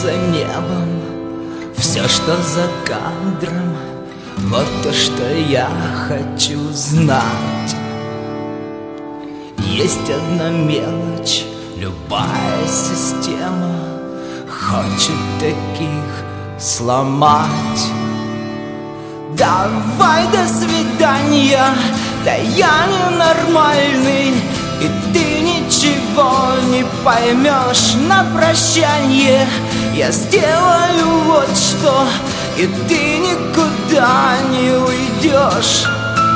за небом, все, что за кадром, вот то, что я хочу знать. Есть одна мелочь, любая система хочет таких сломать. Давай, до свидания, да я ненормальный, и ты ничего не поймешь на прощанье. Я сделаю вот что, и ты никуда не уйдешь.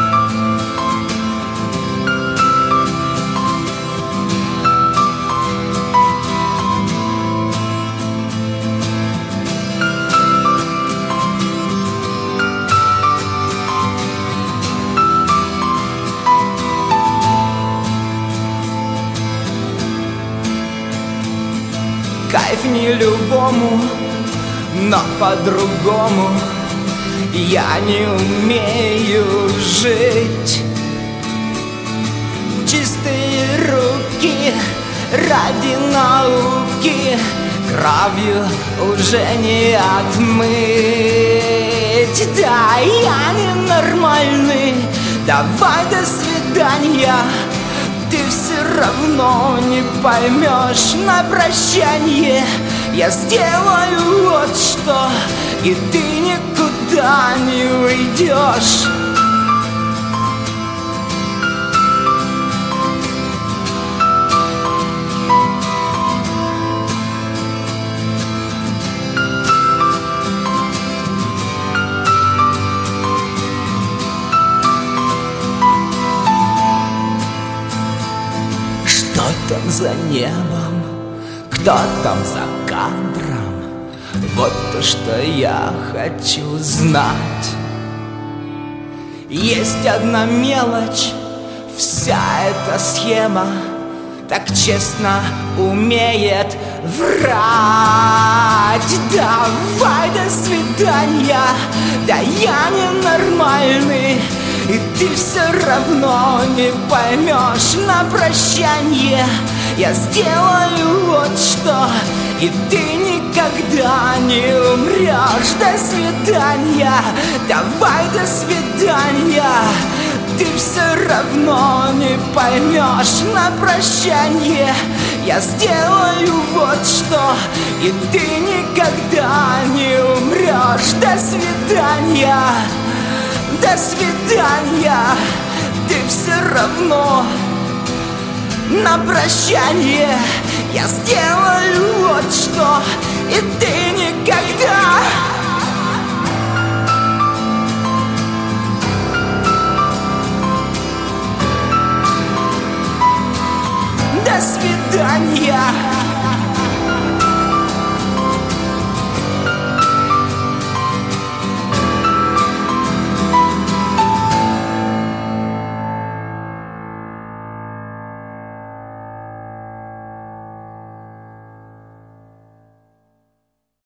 Кайф не любому, но по-другому я не умею жить. Чистые руки ради науки кровью уже не отмыть. Да, я ненормальный, давай, до свидания. Ты все равно не поймешь на прощанье. Я сделаю вот что, и ты никуда не уйдешь. Что там за небом, кто там за кадром, вот то, что я хочу знать. Есть одна мелочь, вся эта схема так честно умеет врать. Давай, до свидания, да я ненормальный, и ты все равно не поймешь на прощанье. Я сделаю вот что, и ты никогда не умрешь. До свидания, давай, до свидания. Ты все равно не поймешь на прощанье. Я сделаю вот что, и ты никогда не умрешь. До свидания, до свидания. Ты все равно на прощанье. Я сделаю вот что, и ты никогда